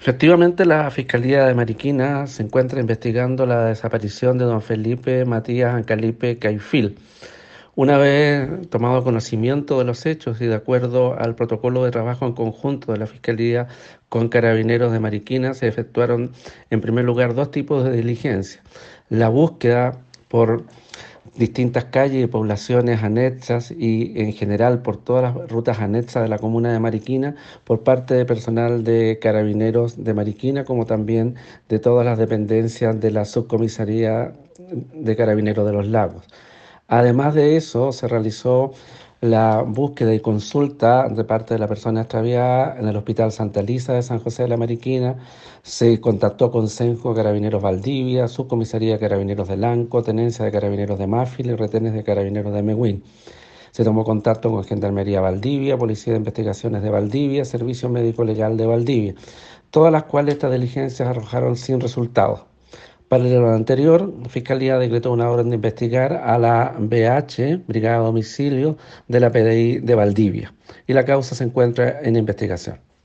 Efectivamente, la Fiscalía de Mariquina se encuentra investigando la desaparición de don Felipe Matías Ancalipe Caifil. Una vez tomado conocimiento de los hechos y de acuerdo al protocolo de trabajo en conjunto de la Fiscalía con Carabineros de Mariquina, se efectuaron en primer lugar dos tipos de diligencia. La búsqueda por distintas calles y poblaciones anexas y en general por todas las rutas anexas de la comuna de Mariquina por parte de personal de Carabineros de Mariquina, como también de todas las dependencias de la subcomisaría de Carabineros de los Lagos. Además de eso, se realizó la búsqueda y consulta de parte de la persona extraviada en el Hospital Santa Elisa de San José de la Mariquina. Se contactó con Senjo Carabineros Valdivia, Subcomisaría de Carabineros de Lanco, Tenencia de Carabineros de Máfil y Retenes de Carabineros de Mehuín. Se tomó contacto con Gendarmería Valdivia, Policía de Investigaciones de Valdivia, Servicio Médico Legal de Valdivia, todas las cuales estas diligencias arrojaron sin resultados. Paralelo a lo anterior, la Fiscalía decretó una orden de investigar a la BH, Brigada de Domicilio, de la PDI de Valdivia, y la causa se encuentra en investigación.